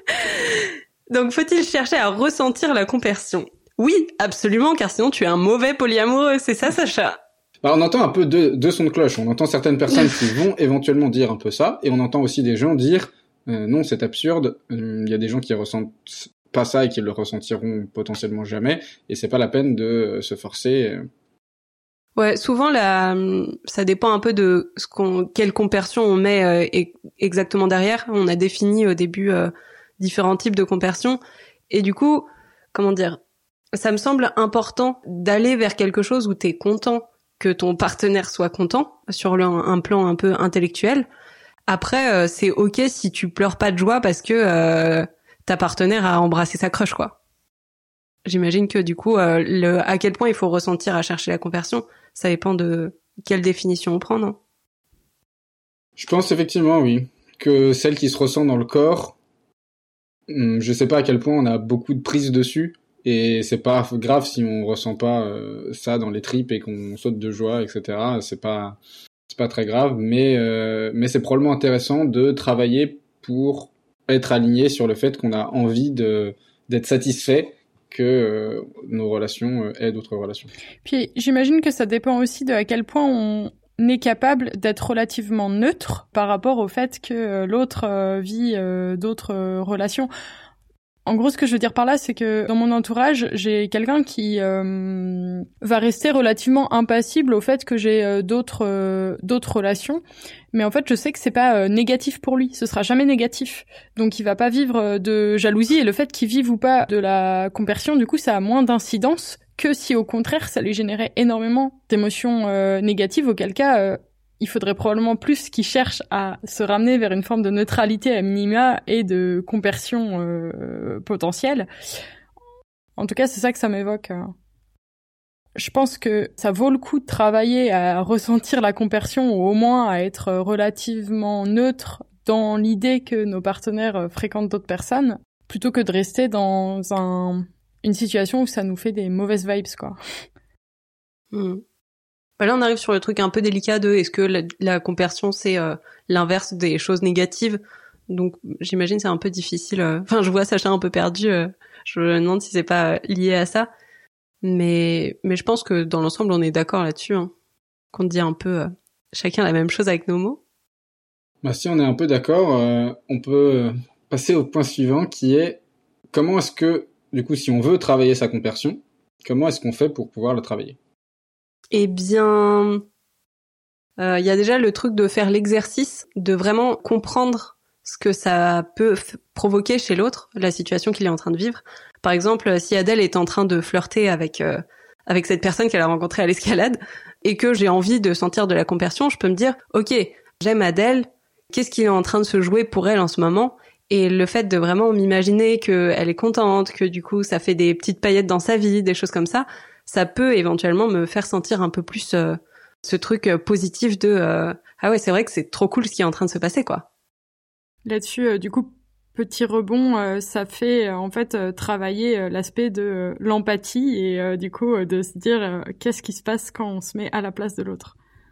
Donc, faut-il chercher à ressentir la compersion ? Oui, absolument, car sinon tu es un mauvais polyamoureux, c'est ça, Sacha ? On entend un peu deux sons de cloche. On entend certaines personnes qui vont éventuellement dire un peu ça, et on entend aussi des gens dire non, c'est absurde. Il y a des gens qui ressentent pas ça et qui le ressentiront potentiellement jamais, et c'est pas la peine de se forcer. Ouais, souvent ça dépend un peu de quelle compersion on met exactement derrière. On a défini au début différents types de compersion, et du coup, comment dire, ça me semble important d'aller vers quelque chose où t'es content que ton partenaire soit content sur un plan un peu intellectuel. Après, c'est ok si tu pleures pas de joie parce que ta partenaire a embrassé sa crush, quoi. J'imagine que du coup, à quel point il faut ressentir à chercher la conversion, ça dépend de quelle définition on prend, non ? Je pense effectivement, oui, que celle qui se ressent dans le corps, je sais pas à quel point on a beaucoup de prise dessus. Et c'est pas grave si on ressent pas ça dans les tripes et qu'on saute de joie, etc. C'est pas très grave, mais c'est probablement intéressant de travailler pour être aligné sur le fait qu'on a envie d'être satisfait que nos relations aient d'autres relations. Puis j'imagine que ça dépend aussi de à quel point on est capable d'être relativement neutre par rapport au fait que l'autre vit d'autres relations. En gros, ce que je veux dire par là, c'est que dans mon entourage, j'ai quelqu'un qui va rester relativement impassible au fait que j'ai d'autres relations. Mais en fait, je sais que c'est pas négatif pour lui. Ce sera jamais négatif. Donc, il va pas vivre de jalousie. Et le fait qu'il vive ou pas de la compersion, du coup, ça a moins d'incidence que si, au contraire, ça lui générait énormément d'émotions négatives. Auquel cas, il faudrait probablement plus qu'il cherche à se ramener vers une forme de neutralité à minima et de compersion potentielle. En tout cas, c'est ça que ça m'évoque. Je pense que ça vaut le coup de travailler à ressentir la compersion ou au moins à être relativement neutre dans l'idée que nos partenaires fréquentent d'autres personnes, plutôt que de rester dans une situation où ça nous fait des mauvaises vibes, quoi. Là, on arrive sur le truc un peu délicat de est-ce que la compersion, c'est l'inverse des choses négatives. Donc, j'imagine c'est un peu difficile. Enfin, je vois Sacha un peu perdu. Je me demande si c'est pas lié à ça. Mais je pense que dans l'ensemble, on est d'accord là-dessus. Qu'on dit un peu chacun la même chose avec nos mots. Si on est un peu d'accord, on peut passer au point suivant qui est comment est-ce que, du coup, si on veut travailler sa compersion, comment est-ce qu'on fait pour pouvoir la travailler ? Eh bien, il y a déjà le truc de faire l'exercice, de vraiment comprendre ce que ça peut provoquer chez l'autre, la situation qu'il est en train de vivre. Par exemple, si Adèle est en train de flirter avec cette personne qu'elle a rencontrée à l'escalade et que j'ai envie de sentir de la compersion, je peux me dire « Ok, j'aime Adèle, qu'est-ce qui est en train de se jouer pour elle en ce moment ?» Et le fait de vraiment m'imaginer qu'elle est contente, que du coup ça fait des petites paillettes dans sa vie, des choses comme ça, ça peut éventuellement me faire sentir un peu plus ce truc positif de ah ouais, c'est vrai que c'est trop cool ce qui est en train de se passer, quoi. Là-dessus, du coup, petit rebond, ça fait en fait travailler l'aspect de l'empathie et du coup de se dire qu'est-ce qui se passe quand on se met à la place de l'autre.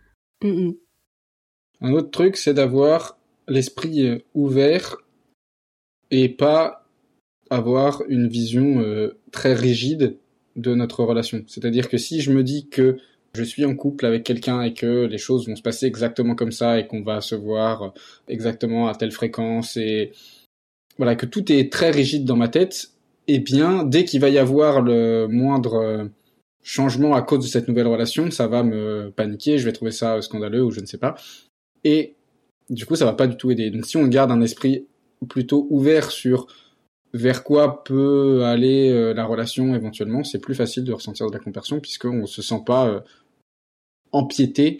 Un autre truc, c'est d'avoir l'esprit ouvert et pas avoir une vision très rigide de notre relation. C'est-à-dire que si je me dis que je suis en couple avec quelqu'un et que les choses vont se passer exactement comme ça et qu'on va se voir exactement à telle fréquence et voilà, que tout est très rigide dans ma tête, eh bien, dès qu'il va y avoir le moindre changement à cause de cette nouvelle relation, ça va me paniquer, je vais trouver ça scandaleux ou je ne sais pas. Et du coup, ça va pas du tout aider. Donc si on garde un esprit plutôt ouvert sur vers quoi peut aller la relation éventuellement, c'est plus facile de ressentir de la compersion puisqu'on se sent pas empiété.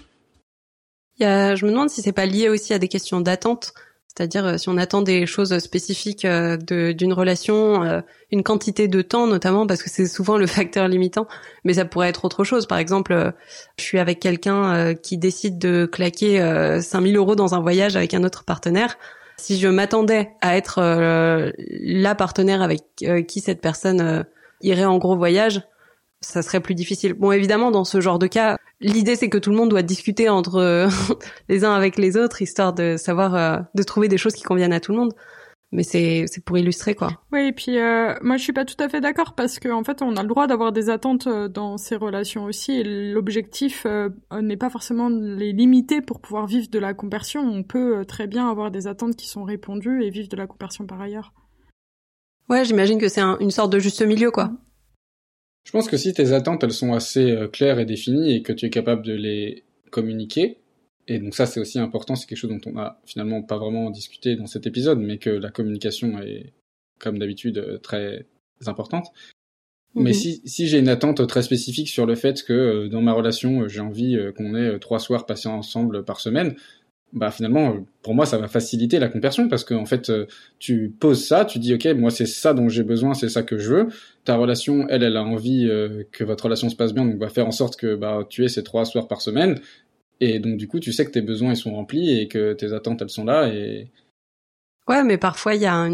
Je me demande si c'est pas lié aussi à des questions d'attente. C'est-à-dire si on attend des choses spécifiques d'une relation, une quantité de temps notamment, parce que c'est souvent le facteur limitant, mais ça pourrait être autre chose. Par exemple, je suis avec quelqu'un qui décide de claquer 5 000 € dans un voyage avec un autre partenaire. Si je m'attendais à être la partenaire avec qui cette personne irait en gros voyage, ça serait plus difficile. Bon, évidemment, dans ce genre de cas, l'idée c'est que tout le monde doit discuter entre les uns avec les autres, histoire de savoir, de trouver des choses qui conviennent à tout le monde. Mais c'est pour illustrer, quoi. Oui, et puis moi je suis pas tout à fait d'accord parce que en fait on a le droit d'avoir des attentes dans ces relations aussi et l'objectif n'est pas forcément les limiter pour pouvoir vivre de la compersion. On peut très bien avoir des attentes qui sont répondues et vivre de la compersion par ailleurs. Ouais, j'imagine que c'est une sorte de juste milieu, quoi. Je pense que si tes attentes, elles sont assez claires et définies et que tu es capable de les communiquer, et donc ça c'est aussi important, c'est quelque chose dont on a finalement pas vraiment discuté dans cet épisode, mais que la communication est, comme d'habitude, très importante. Mais si j'ai une attente très spécifique sur le fait que dans ma relation, j'ai envie qu'on ait 3 soirs passés ensemble par semaine, bah finalement, pour moi, ça va faciliter la compersion parce que en fait, tu poses ça, tu dis ok, moi c'est ça dont j'ai besoin, c'est ça que je veux. Ta relation, elle a envie que votre relation se passe bien, donc va faire en sorte que tu aies ces 3 soirs par semaine. Et donc du coup, tu sais que tes besoins ils sont remplis et que tes attentes elles sont là. Et ouais, mais parfois il y a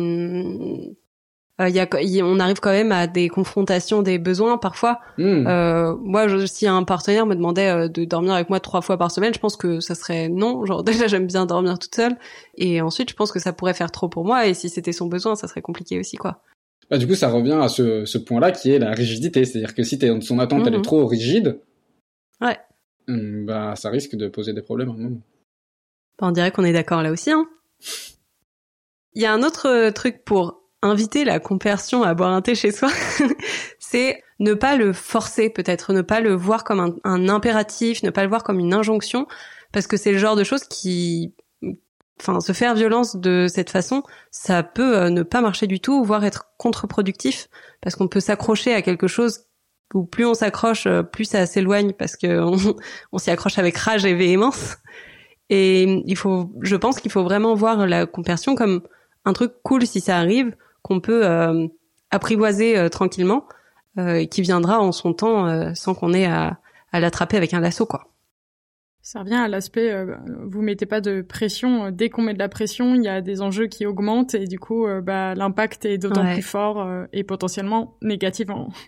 on arrive quand même à des confrontations des besoins parfois. Moi, si un partenaire me demandait de dormir avec moi 3 fois par semaine, je pense que ça serait non. Genre déjà j'aime bien dormir toute seule, et ensuite je pense que ça pourrait faire trop pour moi. Et si c'était son besoin, ça serait compliqué aussi, quoi. Bah du coup, ça revient à ce point-là qui est la rigidité, c'est-à-dire que si son attente elle est trop rigide, ouais, bah ça risque de poser des problèmes à un moment. Bah, on dirait qu'on est d'accord là aussi, hein. Il y a un autre truc pour inviter la compersion à boire un thé chez soi, c'est ne pas le forcer, peut-être, ne pas le voir comme un impératif, ne pas le voir comme une injonction, parce que c'est le genre de choses qui, se faire violence de cette façon, ça peut ne pas marcher du tout, voire être contre-productif, parce qu'on peut s'accrocher à quelque chose où plus on s'accroche, plus ça s'éloigne, parce que on s'y accroche avec rage et véhémence. Et je pense qu'il faut vraiment voir la compersion comme un truc cool si ça arrive, qu'on peut apprivoiser tranquillement, qui viendra en son temps sans qu'on ait à l'attraper avec un lasso, quoi. Ça revient à l'aspect, vous mettez pas de pression. Dès qu'on met de la pression, il y a des enjeux qui augmentent et du coup, l'impact est d'autant plus fort et potentiellement négatif.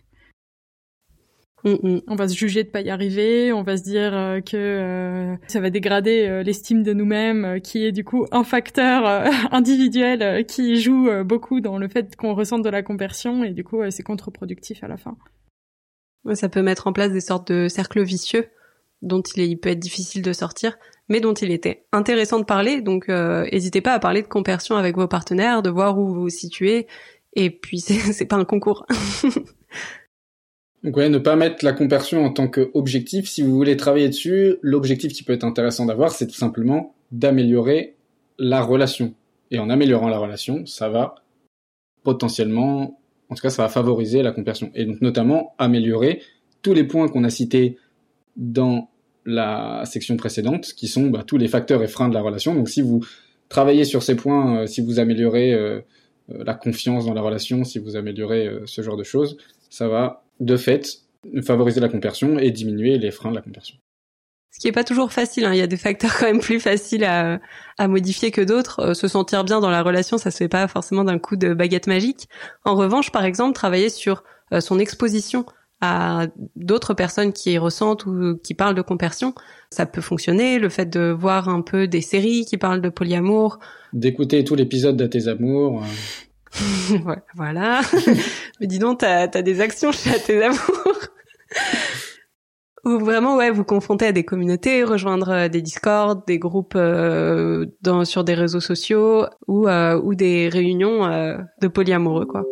On va se juger de pas y arriver, on va se dire que ça va dégrader l'estime de nous-mêmes, qui est du coup un facteur individuel qui joue beaucoup dans le fait qu'on ressente de la compersion, et du coup c'est contre-productif à la fin. Ouais, ça peut mettre en place des sortes de cercles vicieux dont il peut être difficile de sortir, mais dont il était intéressant de parler, donc n'hésitez pas à parler de compersion avec vos partenaires, de voir où vous vous situez, et puis c'est pas un concours. Donc ouais, ne pas mettre la compersion en tant qu'objectif. Si vous voulez travailler dessus, l'objectif qui peut être intéressant d'avoir, c'est tout simplement d'améliorer la relation. Et en améliorant la relation, ça va potentiellement, en tout cas, ça va favoriser la compersion. Et donc notamment améliorer tous les points qu'on a cités dans la section précédente, qui sont tous les facteurs et freins de la relation. Donc si vous travaillez sur ces points, si vous améliorez la confiance dans la relation, si vous améliorez ce genre de choses, ça va de fait favoriser la compersion et diminuer les freins de la compersion. Ce qui est pas toujours facile, hein. Il y a des facteurs quand même plus faciles à modifier que d'autres. Se sentir bien dans la relation, ça se fait pas forcément d'un coup de baguette magique. En revanche, par exemple, travailler sur son exposition à d'autres personnes qui ressentent ou qui parlent de compersion, ça peut fonctionner. Le fait de voir un peu des séries qui parlent de polyamour, d'écouter tout l'épisode de Tes Amours. Ouais, voilà. Mais dis donc, t'as des actions chez Tes Amours. Ou vraiment, ouais, vous confrontez à des communautés, rejoindre des Discord, des groupes sur des réseaux sociaux ou des réunions de polyamoureux, quoi.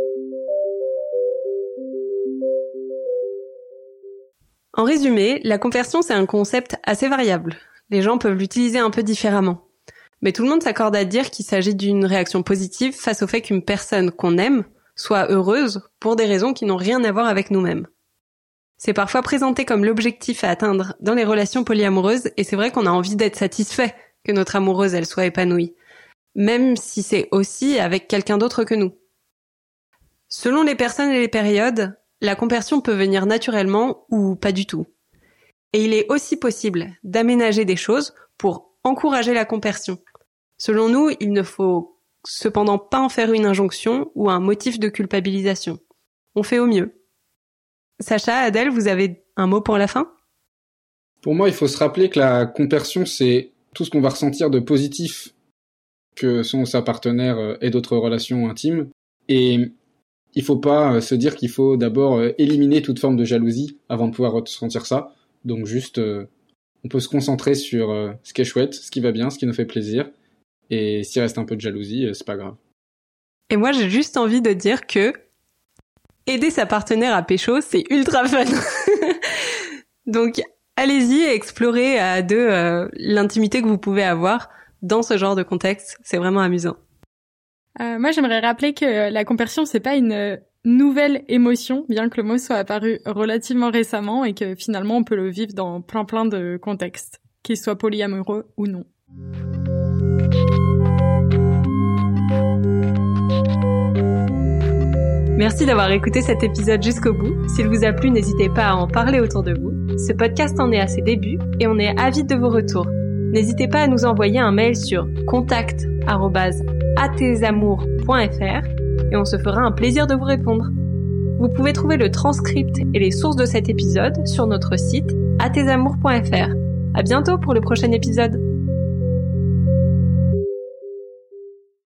En résumé, la conversion, c'est un concept assez variable. Les gens peuvent l'utiliser un peu différemment. Mais tout le monde s'accorde à dire qu'il s'agit d'une réaction positive face au fait qu'une personne qu'on aime soit heureuse pour des raisons qui n'ont rien à voir avec nous-mêmes. C'est parfois présenté comme l'objectif à atteindre dans les relations polyamoureuses et c'est vrai qu'on a envie d'être satisfait que notre amoureuse elle soit épanouie, même si c'est aussi avec quelqu'un d'autre que nous. Selon les personnes et les périodes, la conversion peut venir naturellement ou pas du tout. Et il est aussi possible d'aménager des choses pour encourager la conversion. Selon nous, il ne faut cependant pas en faire une injonction ou un motif de culpabilisation. On fait au mieux. Sacha, Adèle, vous avez un mot pour la fin ? Pour moi, il faut se rappeler que la conversion, c'est tout ce qu'on va ressentir de positif que sont sa partenaire et d'autres relations intimes. Et il faut pas se dire qu'il faut d'abord éliminer toute forme de jalousie avant de pouvoir ressentir ça. Donc juste, on peut se concentrer sur ce qui est chouette, ce qui va bien, ce qui nous fait plaisir. Et s'il reste un peu de jalousie, c'est pas grave. Et moi, j'ai juste envie de dire que aider sa partenaire à pécho, c'est ultra fun. Donc, allez-y et explorez à deux l'intimité que vous pouvez avoir dans ce genre de contexte. C'est vraiment amusant. Moi, j'aimerais rappeler que la conversion, c'est pas une nouvelle émotion, bien que le mot soit apparu relativement récemment et que finalement, on peut le vivre dans plein de contextes, qu'ils soient polyamoureux ou non. Merci d'avoir écouté cet épisode jusqu'au bout. S'il vous a plu, n'hésitez pas à en parler autour de vous. Ce podcast en est à ses débuts et on est avide de vos retours. N'hésitez pas à nous envoyer un mail sur contact@atesamours.fr et on se fera un plaisir de vous répondre. Vous pouvez trouver le transcript et les sources de cet épisode sur notre site atesamours.fr. À bientôt pour le prochain épisode.